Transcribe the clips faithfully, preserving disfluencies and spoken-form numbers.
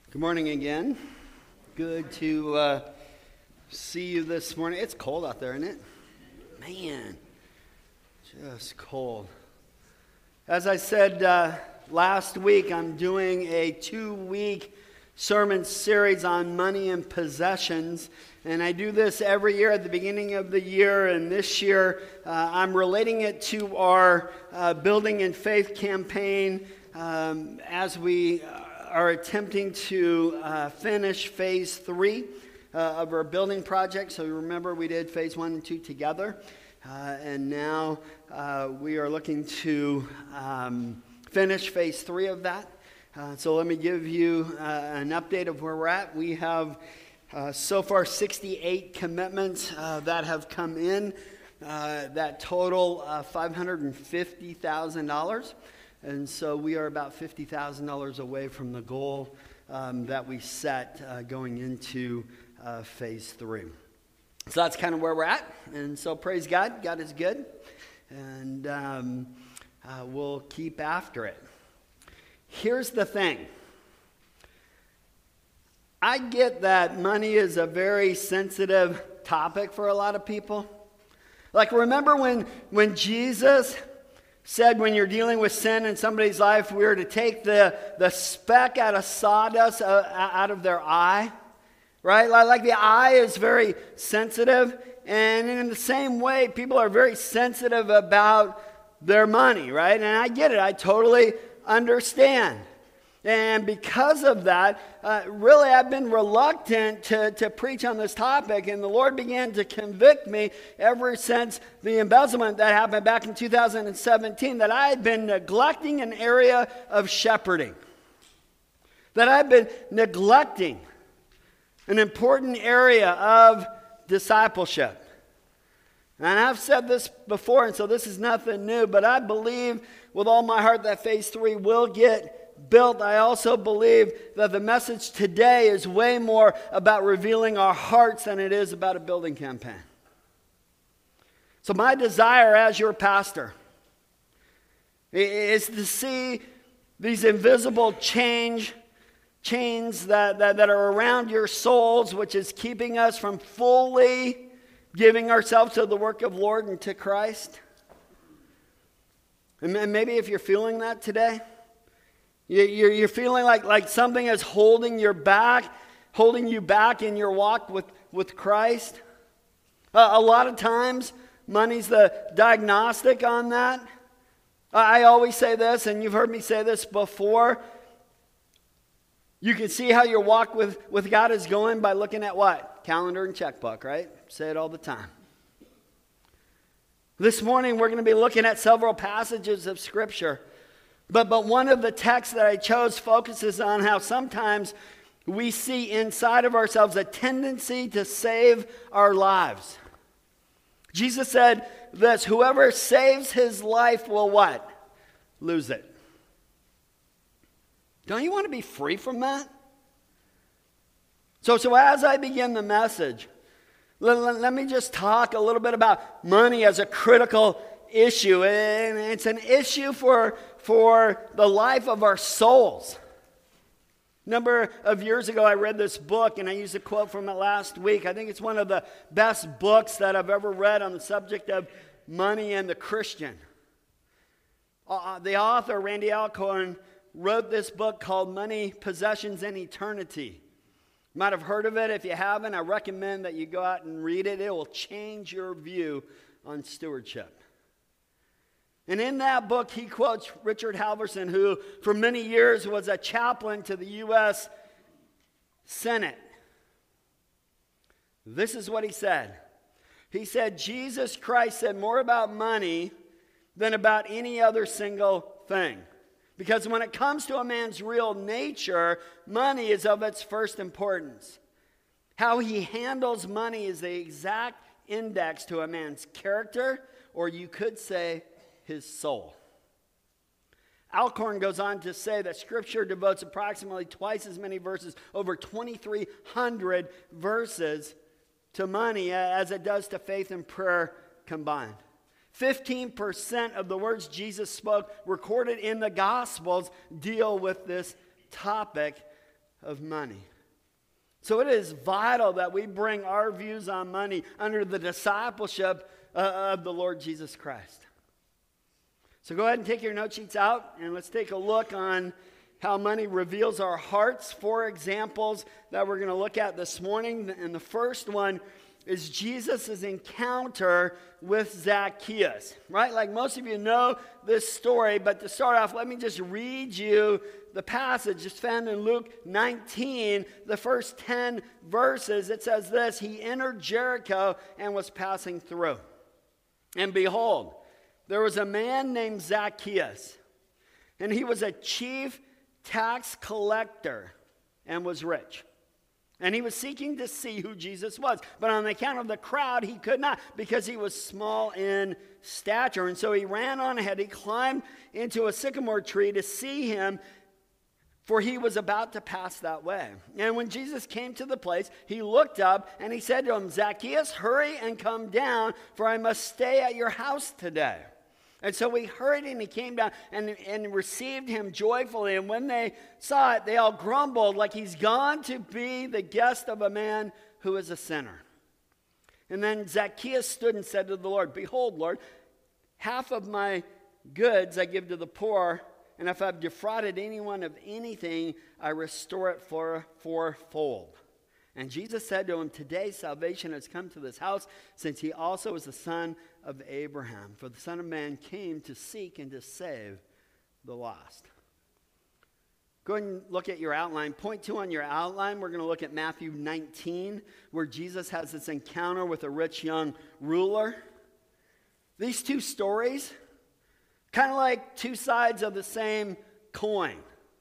Good morning again. Good to uh, see you this morning. It's cold out there, isn't it? Man, just cold. As I said uh, last week, I'm doing a two-week sermon series on money and possessions. And I do this every year at the beginning of the year. And this year, uh, I'm relating it to our uh, Building in Faith campaign um, as we uh, are attempting to uh, finish phase three uh, of our building project. So you remember we did phase one and two together. Uh, and now uh, we are looking to um, finish phase three of that. Uh, so let me give you uh, an update of where we're at. We have uh, so far sixty-eight commitments uh, that have come in uh, that total uh, five hundred fifty thousand dollars. And so we are about fifty thousand dollars away from the goal um, that we set uh, going into uh, phase three. So that's kind of where we're at. And so praise God. God is good. And um, uh, we'll keep after it. Here's the thing. I get that money is a very sensitive topic for a lot of people. Like, remember when, when Jesus said when you're dealing with sin in somebody's life, we are to take the, the speck out of sawdust uh, out of their eye, right? Like the eye is very sensitive, and in the same way, people are very sensitive about their money, right? And I get it. I totally understand. And because of that, uh, really I've been reluctant to, to preach on this topic, and the Lord began to convict me ever since the embezzlement that happened back in two thousand seventeen, that I had been neglecting an area of shepherding, that I've been neglecting an important area of discipleship. And I've said this before, and so this is nothing new, but I believe with all my heart that phase three will get built. I also believe that the message today is way more about revealing our hearts than it is about a building campaign. So my desire as your pastor is to see these invisible change, chains that, that, that are around your souls, which is keeping us from fully giving ourselves to the work of Lord and to Christ. And maybe if you're feeling that today, You're, you're feeling like, like something is holding your back, holding you back in your walk with, with Christ. Uh, a lot of times, money's the diagnostic on that. I always say this, and you've heard me say this before. You can see how your walk with, with God is going by looking at what? Calendar and checkbook, right? Say it all the time. This morning, we're going to be looking at several passages of Scripture. But but one of the texts that I chose focuses on how sometimes we see inside of ourselves a tendency to save our lives. Jesus said this, whoever saves his life will what? Lose it. Don't you want to be free from that? So, so as I begin the message, let, let, let me just talk a little bit about money as a critical issue. And it's an issue for for the life of our souls. A number of years ago, I read this book, and I used a quote from it last week. I think it's one of the best books that I've ever read on the subject of money and the Christian. Uh, the author, Randy Alcorn, wrote this book called Money, Possessions, and Eternity. You might have heard of it. If you haven't, I recommend that you go out and read it. It will change your view on stewardship. And in that book, he quotes Richard Halverson, who for many years was a chaplain to the U S Senate. This is what he said. He said, Jesus Christ said more about money than about any other single thing. Because when it comes to a man's real nature, money is of its first importance. How he handles money is the exact index to a man's character, or you could say, his soul. Alcorn goes on to say that Scripture devotes approximately twice as many verses, over twenty-three hundred verses, to money as it does to faith and prayer combined. fifteen percent of the words Jesus spoke recorded in the Gospels deal with this topic of money. So it is vital that we bring our views on money under the discipleship uh, of the Lord Jesus Christ. So go ahead and take your note sheets out, and let's take a look on how money reveals our hearts. Four examples that we're going to look at this morning. And the first one is Jesus' encounter with Zacchaeus, right? Like most of you know this story, but to start off, let me just read you the passage. It's found in Luke nineteen, the first ten verses. It says this: He entered Jericho and was passing through. And behold, there was a man named Zacchaeus, and he was a chief tax collector and was rich. And he was seeking to see who Jesus was. But on account of the crowd, he could not, because he was small in stature. And so he ran on ahead. He climbed into a sycamore tree to see him, for he was about to pass that way. And when Jesus came to the place, he looked up and he said to him, Zacchaeus, hurry and come down, for I must stay at your house today. And so he hurried and he came down and, and received him joyfully. And when they saw it, they all grumbled, like he's gone to be the guest of a man who is a sinner. And then Zacchaeus stood and said to the Lord, Behold, Lord, half of my goods I give to the poor, and if I've defrauded anyone of anything, I restore it for fourfold. And Jesus said to him, Today salvation has come to this house, since he also is the son of Abraham. For the Son of Man came to seek and to save the lost. Go ahead and look at your outline. Point two on your outline, we're going to look at Matthew nineteen, where Jesus has this encounter with a rich young ruler. These two stories, kind of like two sides of the same coin.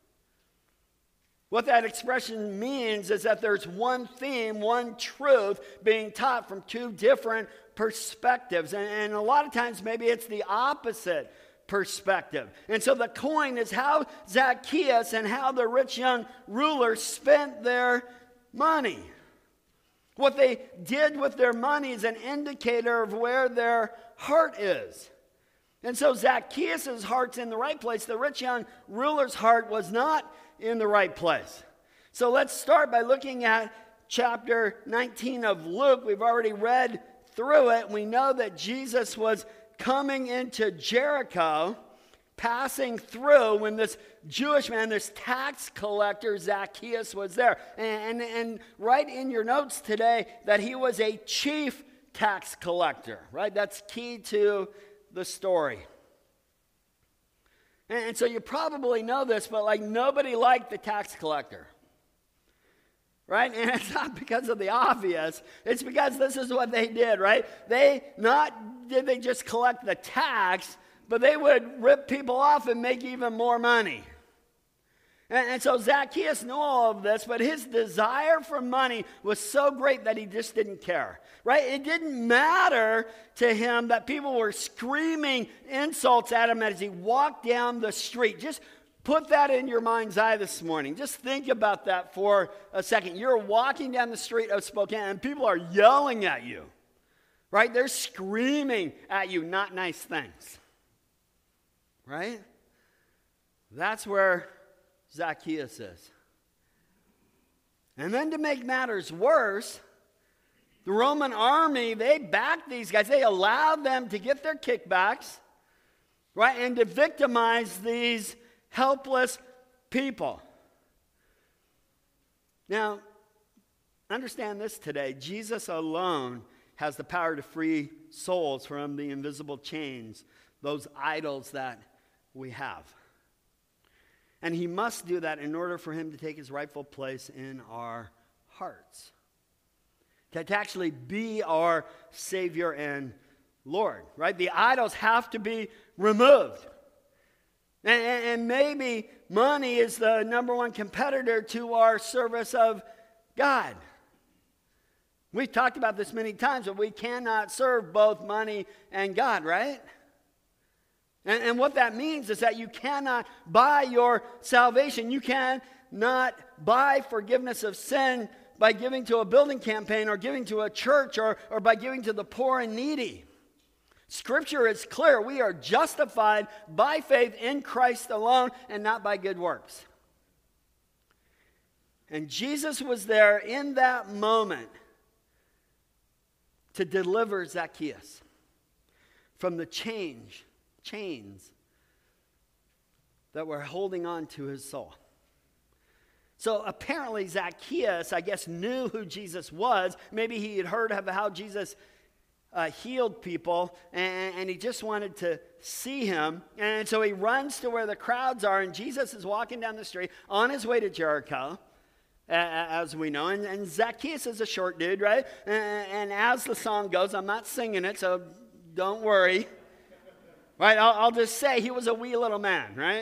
What that expression means is that there's one theme, one truth being taught from two different perspectives. And, and a lot of times maybe it's the opposite perspective. And so the coin is how Zacchaeus and how the rich young ruler spent their money. What they did with their money is an indicator of where their heart is. And so Zacchaeus' heart's in the right place. The rich young ruler's heart was not in the right place. So let's start by looking at chapter nineteen of Luke. We've already read through it. We know that Jesus was coming into Jericho, passing through when this Jewish man, this tax collector Zacchaeus, was there. And, and, and write in your notes today that he was a chief tax collector, right? That's key to the story. And so you probably know this, but like nobody liked the tax collector. Right? And it's not because of the obvious. It's because this is what they did, right? They not did they just collect the tax, but they would rip people off and make even more money. And, and so Zacchaeus knew all of this, but his desire for money was so great that he just didn't care. Right? It didn't matter to him that people were screaming insults at him as he walked down the street. Just put that in your mind's eye this morning. Just think about that for a second. You're walking down the street of Spokane and people are yelling at you. Right? They're screaming at you not nice things. Right? That's where Zacchaeus is. And then to make matters worse, the Roman army, they backed these guys. They allowed them to get their kickbacks, right, and to victimize these helpless people. Now, understand this today. Jesus alone has the power to free souls from the invisible chains, those idols that we have. And he must do that in order for him to take his rightful place in our hearts. To, to actually be our Savior and Lord, right? The idols have to be removed. And, and maybe money is the number one competitor to our service of God. We've talked about this many times, but we cannot serve both money and God, right? And, and what that means is that you cannot buy your salvation. You cannot buy forgiveness of sin by giving to a building campaign or giving to a church or, or by giving to the poor and needy. Scripture is clear. We are justified by faith in Christ alone and not by good works. And Jesus was there in that moment to deliver Zacchaeus from the change, chains that were holding on to his soul. So apparently Zacchaeus, I guess, knew who Jesus was. Maybe he had heard of how Jesus uh, healed people, and, and he just wanted to see him. And so he runs to where the crowds are, and Jesus is walking down the street on his way to Jericho, as we know. And, and Zacchaeus is a short dude, right? And, and as the song goes, I'm not singing it, so don't worry. Right? I'll, I'll just say he was a wee little man, right?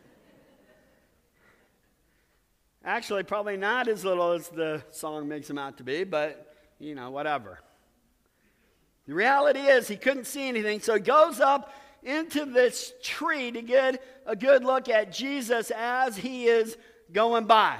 Actually, probably not as little as the song makes him out to be, but, you know, whatever. The reality is he couldn't see anything, so he goes up into this tree to get a good look at Jesus as he is going by.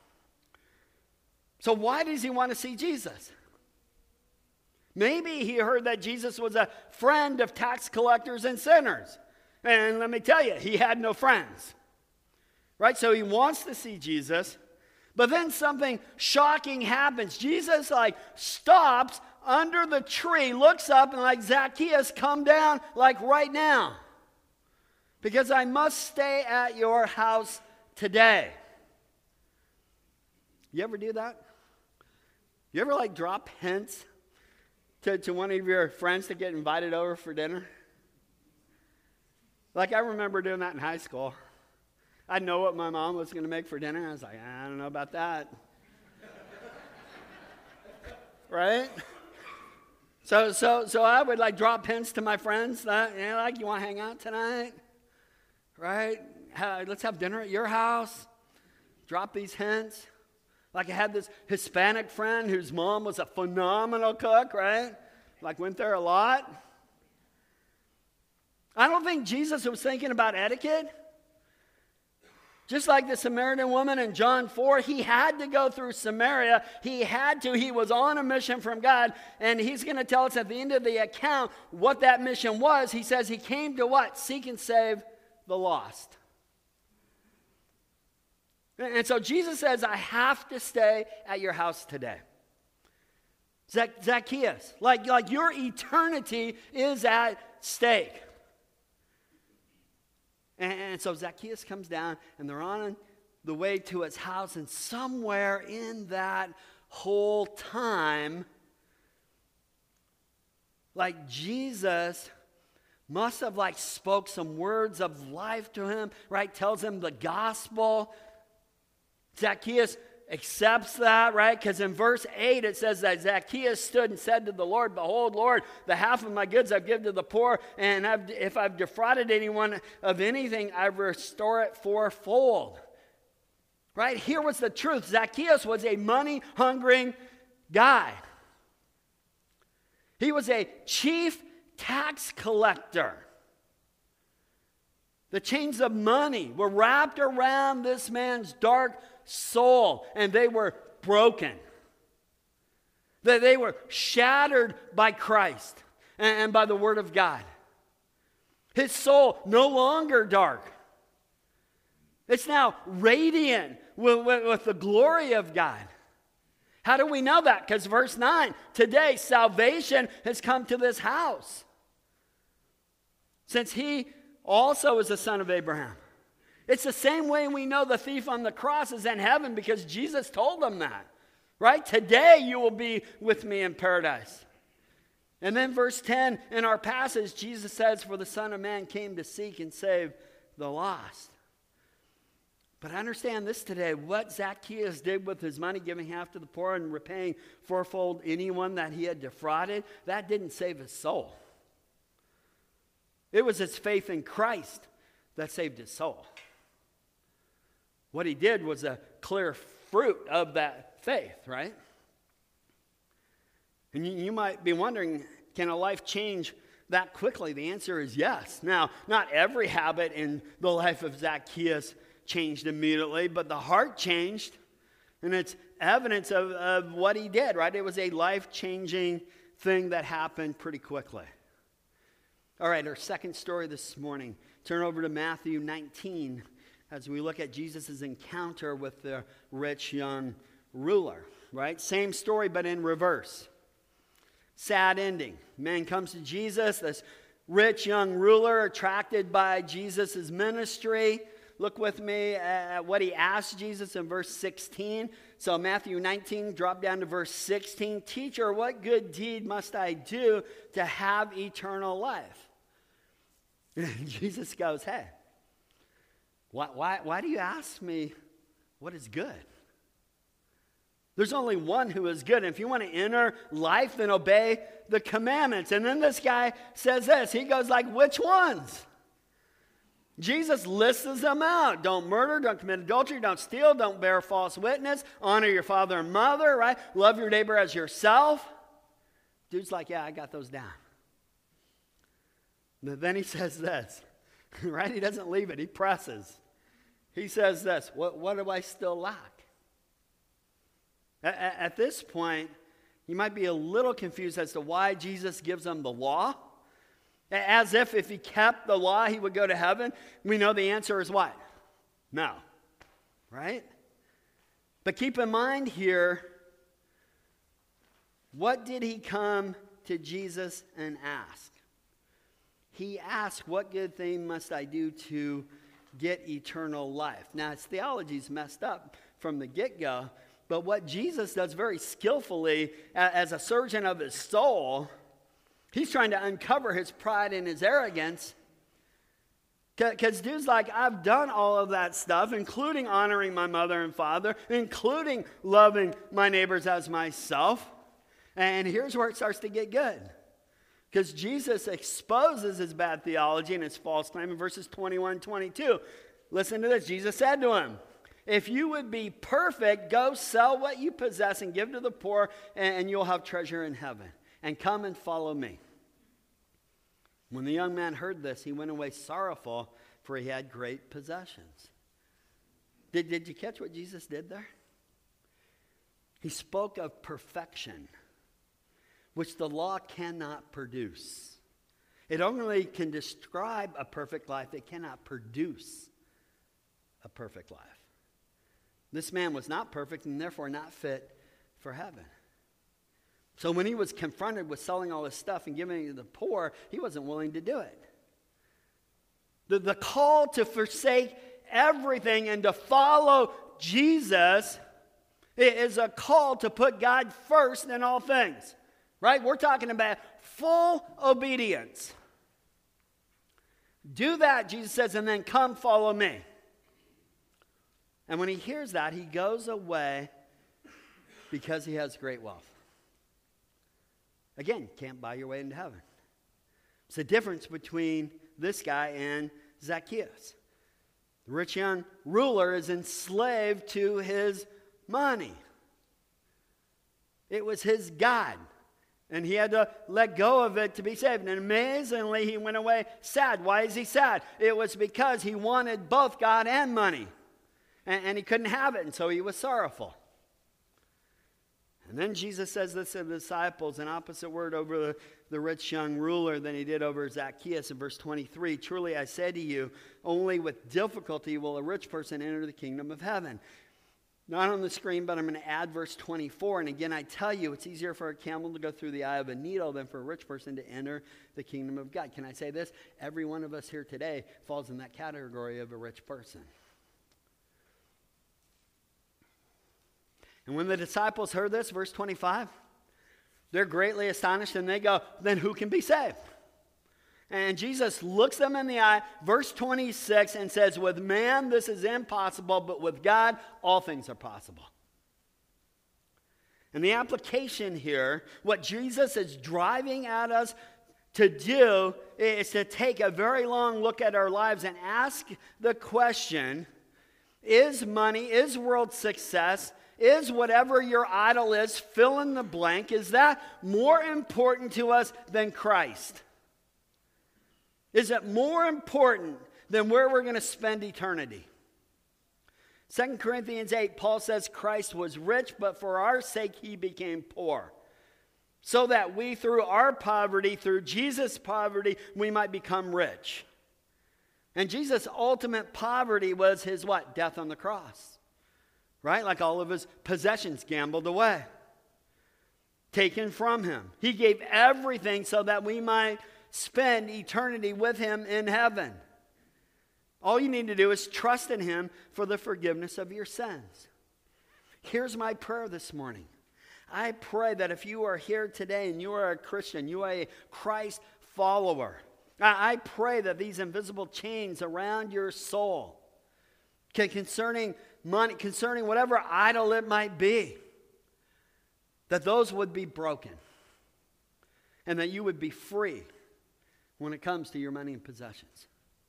So why does he want to see Jesus? Maybe he heard that Jesus was a friend of tax collectors and sinners. And let me tell you, he had no friends. Right? So he wants to see Jesus. But then something shocking happens. Jesus like stops under the tree, looks up, and like, Zacchaeus, come down like right now, because I must stay at your house today. You ever do that? You ever like drop hints to, to one of your friends to get invited over for dinner? Like, I remember doing that in high school. I know what my mom was going to make for dinner. I was like, I don't know about that. Right? So so so I would like drop hints to my friends that, you know, like, you want to hang out tonight? Right? Ha- let's have dinner at your house. Drop these hints. Like, I had this Hispanic friend whose mom was a phenomenal cook, right? Like, went there a lot. I don't think Jesus was thinking about etiquette. Just like the Samaritan woman in John four, he had to go through Samaria. He had to. He was on a mission from God. And he's going to tell us at the end of the account what that mission was. He says he came to what? Seek and save the lost. And so Jesus says, I have to stay at your house today. Zac- Zacchaeus, like, like your eternity is at stake. And so Zacchaeus comes down, and they're on the way to his house, and somewhere in that whole time, like, Jesus must have like spoke some words of life to him, right? Tells him the gospel. Zacchaeus accepts that, right? Because in verse eight it says that Zacchaeus stood and said to the Lord, behold, Lord, the half of my goods I've given to the poor, and I've, if I've defrauded anyone of anything, I restore it fourfold. Right? Here was the truth. Zacchaeus was a money-hungering guy. He was a chief tax collector. The chains of money were wrapped around this man's dark soul, and they were broken. That they were shattered by Christ and by the Word of God. His soul no longer dark. It's now radiant with, with, with the glory of God. How do we know that? Because verse nine, today salvation has come to this house, since he also is the son of Abraham. It's the same way we know the thief on the cross is in heaven, because Jesus told them that. Right? Today you will be with me in paradise. And then verse ten in our passage, Jesus says, for the Son of Man came to seek and save the lost. But understand this today, what Zacchaeus did with his money, giving half to the poor and repaying fourfold anyone that he had defrauded, that didn't save his soul. It was his faith in Christ that saved his soul. What he did was a clear fruit of that faith, right? And you, you might be wondering, can a life change that quickly? The answer is yes. Now, not every habit in the life of Zacchaeus changed immediately, but the heart changed, and it's evidence of, of what he did, right? It was a life-changing thing that happened pretty quickly. All right, our second story this morning. Turn over to Matthew nineteen. as we look at Jesus' encounter with the rich young ruler, right? Same story, but in reverse. Sad ending. Man comes to Jesus, this rich young ruler attracted by Jesus' ministry. Look with me at what he asked Jesus in verse sixteen. So Matthew nineteen, drop down to verse sixteen. Teacher, what good deed must I do to have eternal life? And Jesus goes, hey, why, why, why do you ask me what is good? There's only one who is good. And if you want to enter life, then obey the commandments. And then this guy says this. He goes like, which ones? Jesus lists them out. Don't murder, don't commit adultery, don't steal, don't bear false witness, honor your father and mother, right? Love your neighbor as yourself. Dude's like, yeah, I got those down. But then he says this, right? He doesn't leave it. He presses. He says this, what, what do I still lack? At, at this point, you might be a little confused as to why Jesus gives them the law. As if if he kept the law, he would go to heaven. We know the answer is what? No. Right? But keep in mind here, what did he come to Jesus and ask? He asked, what good thing must I do to get eternal life? Now, his theology's messed up from the get-go, but what Jesus does very skillfully as a surgeon of his soul, he's trying to uncover his pride and his arrogance. Because dude's like, I've done all of that stuff, including honoring my mother and father, including loving my neighbors as myself. And here's where it starts to get good. Because Jesus exposes his bad theology and his false claim in verses twenty-one and twenty-two. Listen to this. Jesus said to him, if you would be perfect, go sell what you possess and give to the poor, and you'll have treasure in heaven. And come and follow me. When the young man heard this, he went away sorrowful, for he had great possessions. Did, did you catch what Jesus did there? He spoke of perfection, which the law cannot produce. It only can describe a perfect life. It cannot produce a perfect life. This man was not perfect and therefore not fit for heaven. So when he was confronted with selling all his stuff and giving it to the poor, he wasn't willing to do it. The, the call to forsake everything and to follow Jesus is a call to put God first in all things. Right? We're talking about full obedience. Do that, Jesus says, and then come follow me. And when he hears that, he goes away because he has great wealth. Again, can't buy your way into heaven. It's the difference between this guy and Zacchaeus. The rich young ruler is enslaved to his money. It was his God. And he had to let go of it to be saved. And amazingly, he went away sad. Why is he sad? It was because he wanted both God and money. And, and he couldn't have it, and so he was sorrowful. And then Jesus says this to the disciples, an opposite word over the, the rich young ruler than he did over Zacchaeus in verse twenty-three. Truly I say to you, only with difficulty will a rich person enter the kingdom of heaven. Not on the screen, but I'm going to add verse twenty-four. And again, I tell you, it's easier for a camel to go through the eye of a needle than for a rich person to enter the kingdom of God. Can I say this? Every one of us here today falls in that category of a rich person. And when the disciples heard this, verse twenty-five, they're greatly astonished and they go, then who can be saved? And Jesus looks them in the eye, verse twenty-six, and says, with man this is impossible, but with God all things are possible. And the application here, what Jesus is driving at us to do is to take a very long look at our lives and ask the question, is money, is world success, is whatever your idol is, fill in the blank, is that more important to us than Christ? Is it more important than where we're going to spend eternity? Second Corinthians eight, Paul says Christ was rich, but for our sake he became poor, so that we through our poverty, through Jesus' poverty, we might become rich. And Jesus' ultimate poverty was his what? Death on the cross. Right? Like all of his possessions gambled away. Taken from him. He gave everything so that we might spend eternity with him in heaven. All you need to do is trust in him for the forgiveness of your sins. Here's my prayer this morning. I pray that if you are here today and you are a Christian, you are a Christ follower, I pray that these invisible chains around your soul, concerning money, concerning whatever idol it might be, that those would be broken and that you would be free when it comes to your money and possessions.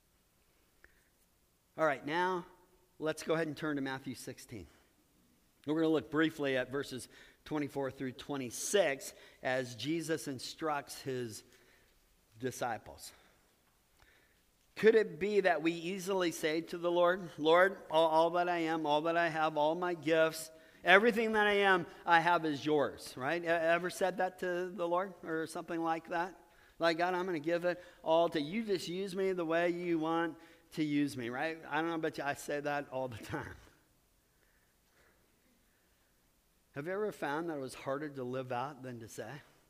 All right, now let's go ahead and turn to Matthew sixteen. We're going to look briefly at verses twenty-four through twenty-six as Jesus instructs his disciples. Could it be that we easily say to the Lord, Lord, all, all that I am, all that I have, all my gifts, everything that I am, I have is yours, right? Ever said that to the Lord or something like that? Like, God, I'm going to give it all to you. Just use me the way you want to use me, right? I don't know about you, I say that all the time. Have you ever found that it was harder to live out than to say?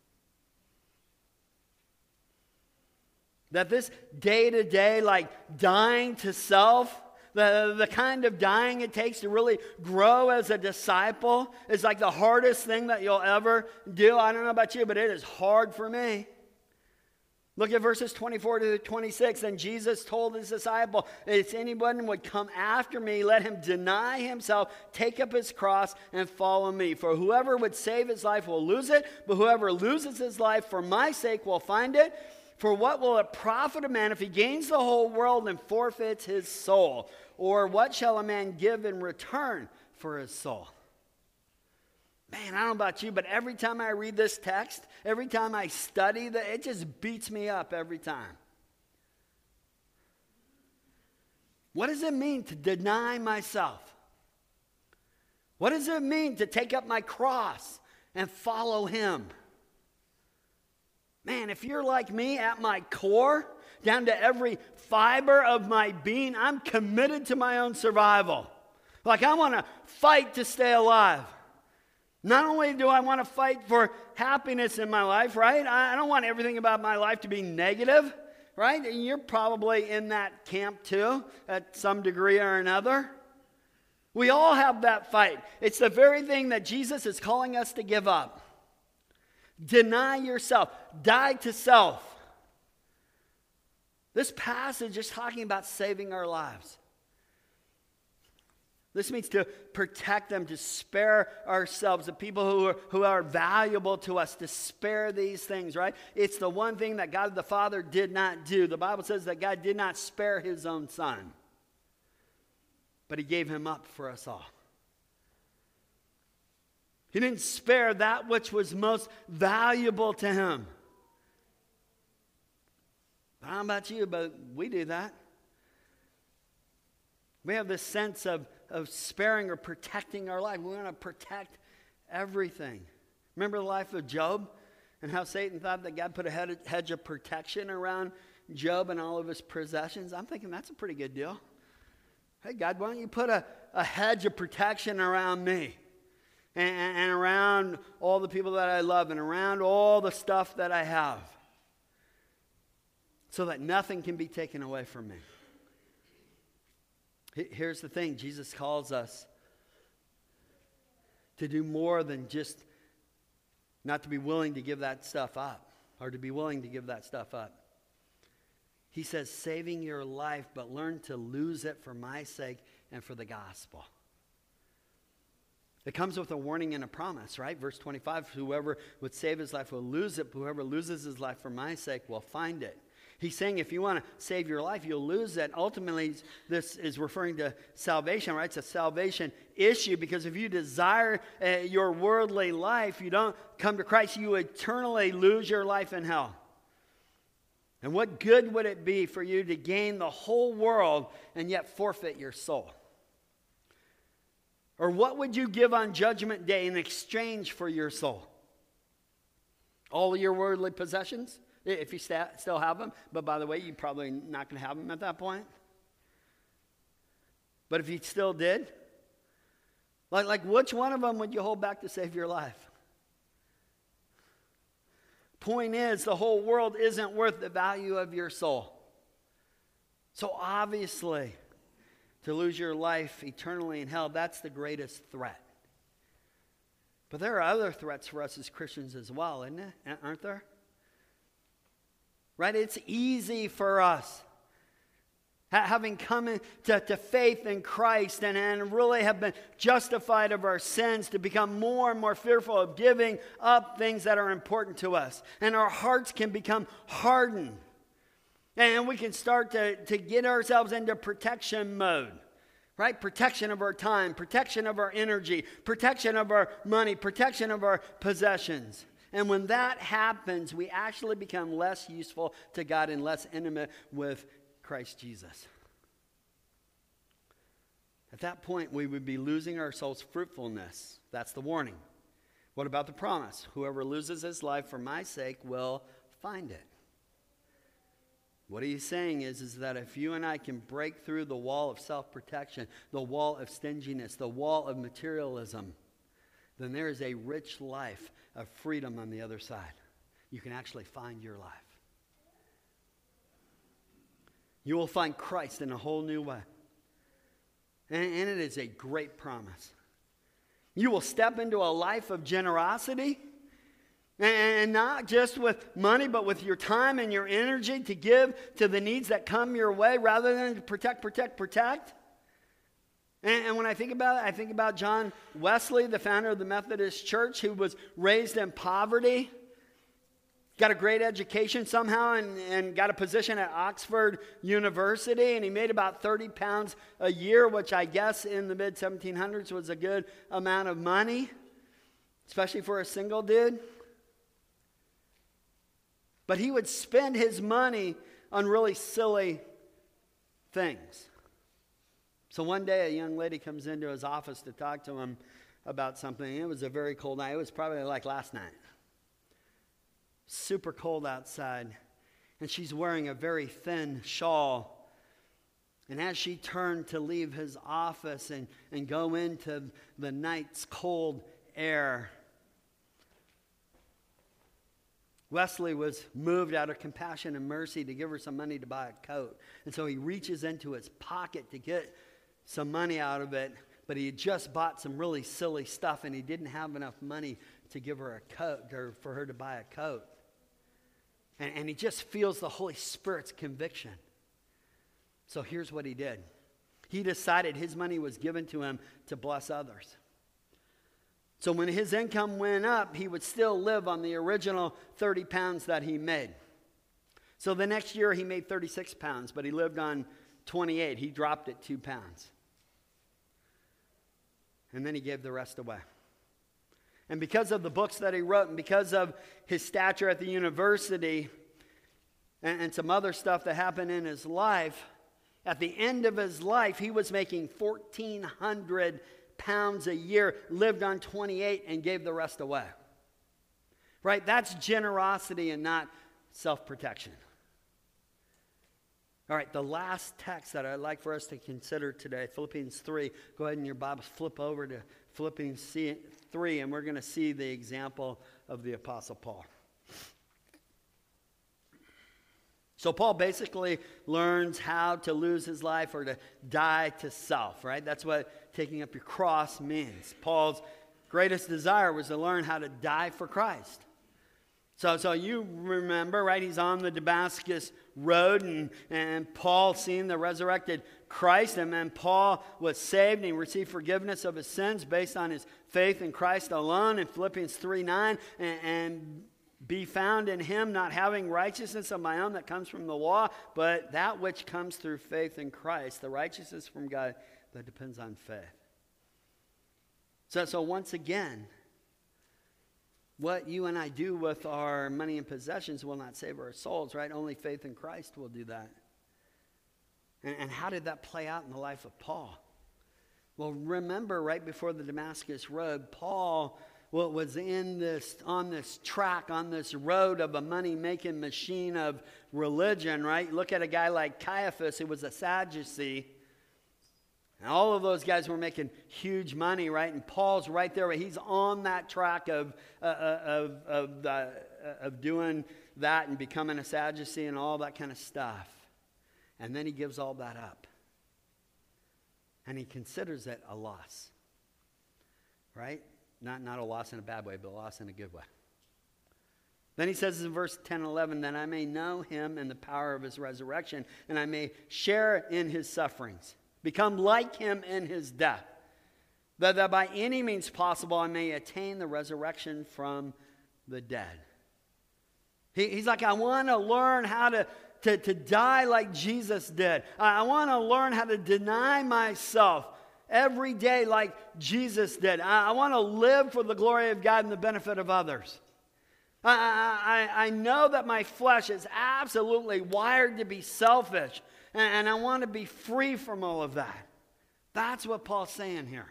That this day-to-day, like dying to self, the, the kind of dying it takes to really grow as a disciple is like the hardest thing that you'll ever do. I don't know about you, but it is hard for me. Look at verses twenty-four to twenty-six. And Jesus told his disciple, if anyone would come after me, let him deny himself, take up his cross, and follow me. For whoever would save his life will lose it, but whoever loses his life for my sake will find it. For what will it profit a man if he gains the whole world and forfeits his soul? Or what shall a man give in return for his soul? Man, I don't know about you, but every time I read this text, every time I study that, it just beats me up every time. What does it mean to deny myself? What does it mean to take up my cross and follow him? Man, if you're like me at my core, down to every fiber of my being, I'm committed to my own survival. Like I want to fight to stay alive. Not only do I want to fight for happiness in my life, right? I don't want everything about my life to be negative, right? And you're probably in that camp too, at some degree or another. We all have that fight. It's the very thing that Jesus is calling us to give up. Deny yourself. Die to self. This passage is talking about saving our lives. This means to protect them, to spare ourselves, the people who are, who are valuable to us, to spare these things, right? It's the one thing that God the Father did not do. The Bible says that God did not spare his own son, but he gave him up for us all. He didn't spare that which was most valuable to him. I don't know about you, but we do that. We have this sense of, of sparing or protecting our life. We want to protect everything. Remember the life of Job and how Satan thought that God put a hedge of protection around Job and all of his possessions? I'm thinking that's a pretty good deal. Hey, God, why don't you put a, a hedge of protection around me and, and, and around all the people that I love and around all the stuff that I have so that nothing can be taken away from me. Here's the thing, Jesus calls us to do more than just not to be willing to give that stuff up or to be willing to give that stuff up. He says, saving your life, but learn to lose it for my sake and for the gospel. It comes with a warning and a promise, right? Verse twenty-five, whoever would save his life will lose it, but whoever loses his life for my sake will find it. He's saying if you want to save your life, you'll lose it. Ultimately, this is referring to salvation, right? It's a salvation issue because if you desire uh, your worldly life, you don't come to Christ, you eternally lose your life in hell. And what good would it be for you to gain the whole world and yet forfeit your soul? Or what would you give on Judgment Day in exchange for your soul? All of your worldly possessions? If you st- still have them. But by the way, you're probably not going to have them at that point. But if you still did, like, like which one of them would you hold back to save your life? Point is, the whole world isn't worth the value of your soul. So obviously, to lose your life eternally in hell, that's the greatest threat. But there are other threats for us as Christians as well, isn't it? Aren't there? Right? It's easy for us, having come into to faith in Christ and, and really have been justified of our sins, to become more and more fearful of giving up things that are important to us. And our hearts can become hardened. And we can start to, to get ourselves into protection mode. Right? Protection of our time, protection of our energy, protection of our money, protection of our possessions. And when that happens, we actually become less useful to God and less intimate with Christ Jesus. At that point, we would be losing our soul's fruitfulness. That's the warning. What about the promise? Whoever loses his life for my sake will find it. What he's saying is, is that if you and I can break through the wall of self-protection, the wall of stinginess, the wall of materialism, then there is a rich life of freedom on the other side. You can actually find your life. You will find Christ in a whole new way. And, and it is a great promise. You will step into a life of generosity, and not just with money, but with your time and your energy to give to the needs that come your way rather than to protect, protect, protect. And, and when I think about it, I think about John Wesley, the founder of the Methodist Church, who was raised in poverty, got a great education somehow, and, and got a position at Oxford University, and he made about thirty pounds a year, which I guess in the mid seventeen hundreds was a good amount of money, especially for a single dude. But he would spend his money on really silly things. So one day a young lady comes into his office to talk to him about something. It was a very cold night. It was probably like last night. Super cold outside. And she's wearing a very thin shawl. And as she turned to leave his office and, and go into the night's cold air, Wesley was moved out of compassion and mercy to give her some money to buy a coat. And so he reaches into his pocket to get some money out of it, but he had just bought some really silly stuff and he didn't have enough money to give her a coat, or for her to buy a coat. And, and he just feels the Holy Spirit's conviction. So here's what he did. He decided his money was given to him to bless others. So when his income went up, he would still live on the original thirty pounds that he made. So the next year he made thirty-six pounds, but he lived on twenty-eight. He dropped it two pounds. And then he gave the rest away. And because of the books that he wrote, and because of his stature at the university, and, and some other stuff that happened in his life, at the end of his life, he was making fourteen hundred pounds a year, lived on twenty-eight, and gave the rest away. Right? That's generosity and not self-protection. All right, the last text that I'd like for us to consider today, Philippians three. Go ahead in your Bibles, flip over to Philippians three, and we're going to see the example of the Apostle Paul. So Paul basically learns how to lose his life or to die to self, right? That's what taking up your cross means. Paul's greatest desire was to learn how to die for Christ. So, so you remember, right? He's on the Damascus road, and, and Paul seeing the resurrected Christ, and then Paul was saved and he received forgiveness of his sins based on his faith in Christ alone in Philippians three nine, and, and be found in him, not having righteousness of my own that comes from the law, but that which comes through faith in Christ, the righteousness from God that depends on faith. So, so once again, what you and I do with our money and possessions will not save our souls, right? Only faith in Christ will do that. And, and how did that play out in the life of Paul? Well, remember right before the Damascus road, Paul Well, was in this, on this track, on this road of a money-making machine of religion, right? Look at a guy like Caiaphas, who was a Sadducee. And all of those guys were making huge money, right? And Paul's right there. He's on that track of, uh, of, of, uh, of doing that and becoming a Sadducee and all that kind of stuff. And then he gives all that up. And he considers it a loss. Right? Not, not a loss in a bad way, but a loss in a good way. Then he says in verse ten and eleven, that I may know him and the power of his resurrection, and I may share in his sufferings, become like him in his death, that, that by any means possible I may attain the resurrection from the dead. He, he's like, I want to learn how to, to, to die like Jesus did. I, I want to learn how to deny myself every day like Jesus did. I, I want to live for the glory of God and the benefit of others. I, I, I know that my flesh is absolutely wired to be selfish, and, and I want to be free from all of that. That's what Paul's saying here.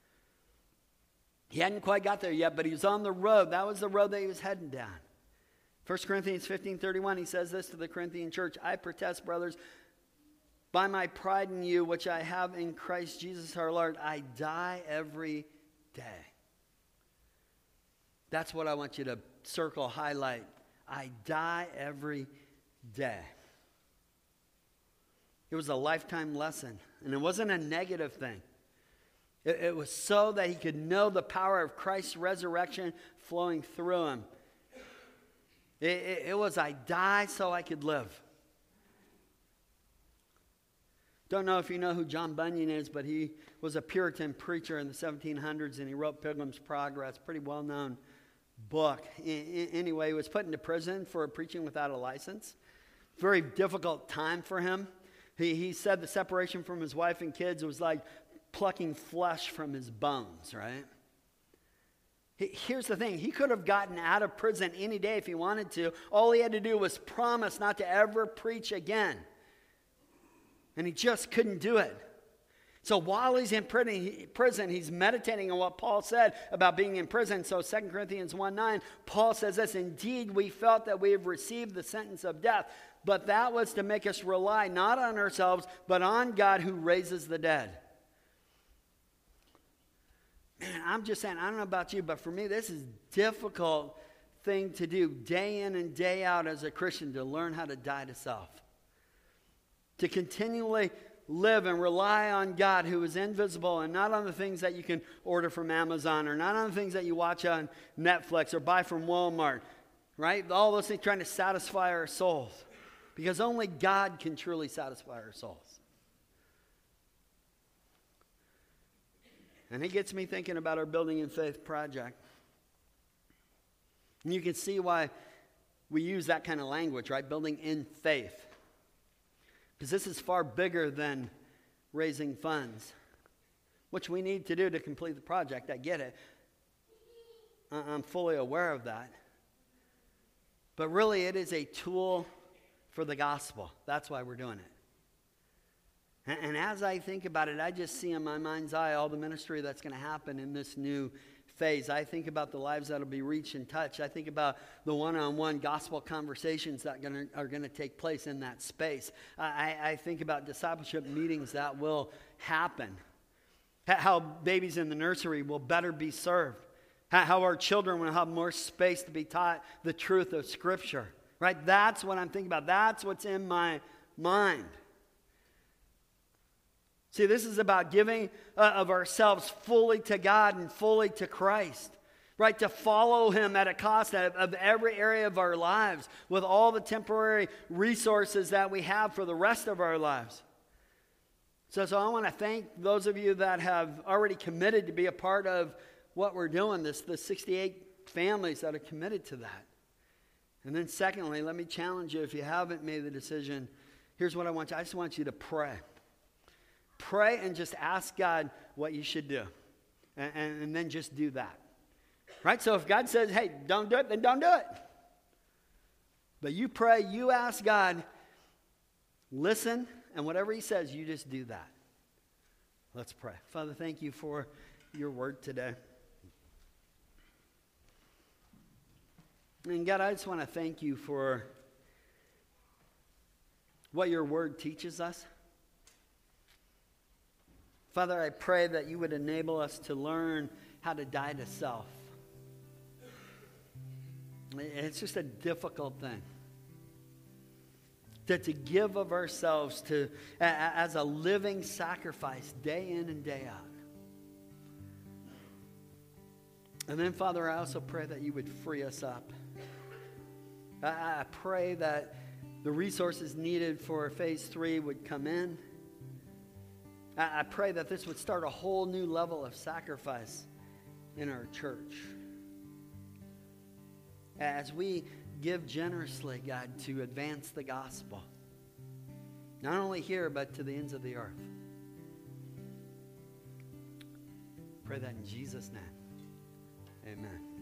He hadn't quite got there yet, but he was on the road. That was the road that he was heading down. First Corinthians fifteen thirty-one, he says this to the Corinthian church, I protest, brothers, by my pride in you, which I have in Christ Jesus our Lord, I die every day. That's what I want you to circle, highlight. I die every day. It was a lifetime lesson, and it wasn't a negative thing. It, it was so that he could know the power of Christ's resurrection flowing through him. It, it, it was, I die so I could live. Don't know if you know who John Bunyan is, but he was a Puritan preacher in the seventeen hundreds, and he wrote Pilgrim's Progress, pretty well-known book. Anyway, he was put into prison for preaching without a license. Very difficult time for him. He, he said the separation from his wife and kids was like plucking flesh from his bones, right? He, here's the thing. He could have gotten out of prison any day if he wanted to. All he had to do was promise not to ever preach again. And he just couldn't do it. So while he's in prison, he's meditating on what Paul said about being in prison. So Second Corinthians one nine, Paul says this, indeed, we felt that we have received the sentence of death, but that was to make us rely not on ourselves, but on God who raises the dead. Man, I'm just saying, I don't know about you, but for me, this is a difficult thing to do day in and day out as a Christian, to learn how to die to self. To continually live and rely on God who is invisible, and not on the things that you can order from Amazon, or not on the things that you watch on Netflix or buy from Walmart, right? All those things trying to satisfy our souls, because only God can truly satisfy our souls. And it gets me thinking about our Building in Faith project. And you can see why we use that kind of language, right? Building in faith. Because this is far bigger than raising funds, which we need to do to complete the project. I get it. I'm fully aware of that. But really, it is a tool for the gospel. That's why we're doing it. And, and as I think about it, I just see in my mind's eye all the ministry that's going to happen in this new phase. I think about the lives that will be reached and touched. I think about the one-on-one gospel conversations that gonna, are going to take place in that space. I, I think about discipleship meetings that will happen. How babies in the nursery will better be served. How our children will have more space to be taught the truth of Scripture. Right? That's what I'm thinking about. That's what's in my mind. See, this is about giving uh, of ourselves fully to God and fully to Christ, right? To follow Him at a cost of, of every area of our lives, with all the temporary resources that we have for the rest of our lives. So, so I want to thank those of you that have already committed to be a part of what we're doing, this, the sixty-eight families that are committed to that. And then secondly, let me challenge you, if you haven't made the decision, here's what I want you, I just want you to pray. Pray and just ask God what you should do. And, and, and then just do that. Right? So if God says, hey, don't do it, then don't do it. But you pray, you ask God, listen, and whatever He says, you just do that. Let's pray. Father, thank you for your word today. And God, I just want to thank you for what your word teaches us. Father, I pray that you would enable us to learn how to die to self. It's just a difficult thing. That to give of ourselves to as a living sacrifice day in and day out. And then, Father, I also pray that you would free us up. I, I pray that the resources needed for phase three would come in. I, I pray that this would start a whole new level of sacrifice in our church. As we give generously, God, to advance the gospel. Not only here, but to the ends of the earth. Pray that in Jesus' name. Amen.